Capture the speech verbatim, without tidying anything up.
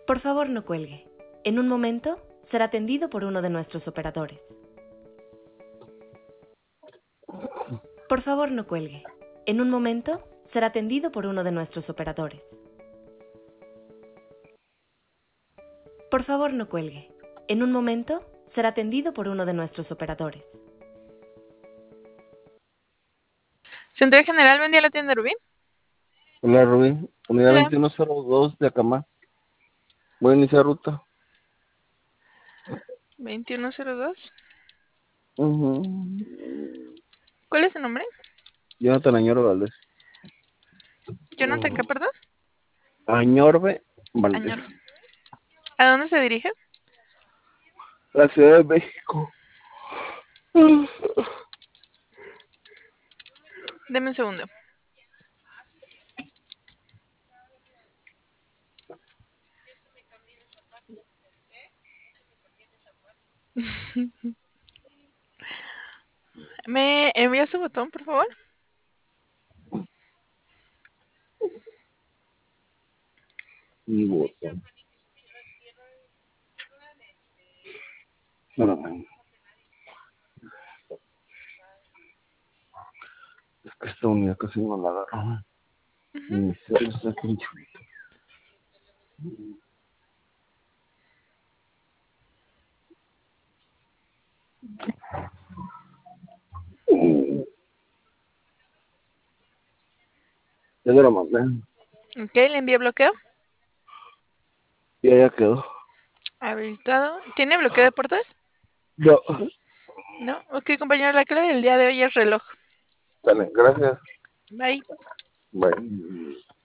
Por favor, no cuelgue. En un momento será atendido por uno de nuestros operadores. Por favor, no cuelgue. En un momento será atendido por uno de nuestros operadores. Por favor, no cuelgue. En un momento será atendido por uno de nuestros operadores. Central General, vendía la tienda Rubí. Hola, Rubí. Unidad Hola. veintiuno cero dos de Acamá. Voy a iniciar ruta. veintiuno cero dos. Uh-huh. ¿Cuál es su nombre? Jonathan Añorbe Valdés. Jonathan, ¿qué, perdón? Añorbe Valdés. Añor. ¿A dónde se dirige? La Ciudad de México. Deme un segundo. ¿Me envía su botón, por favor? Mi botón. No, no, no. Es que esta unidad casi no la agarro. Uh-huh. Mi celular está bien chulito. Ya te lo mandé. Ok, le envío bloqueo. Ya, ya quedó. Habilitado. ¿Tiene bloqueo de puertas? No. No. Ok, compañero, la clave del día de hoy es reloj. Dale, gracias. Bye. Bye.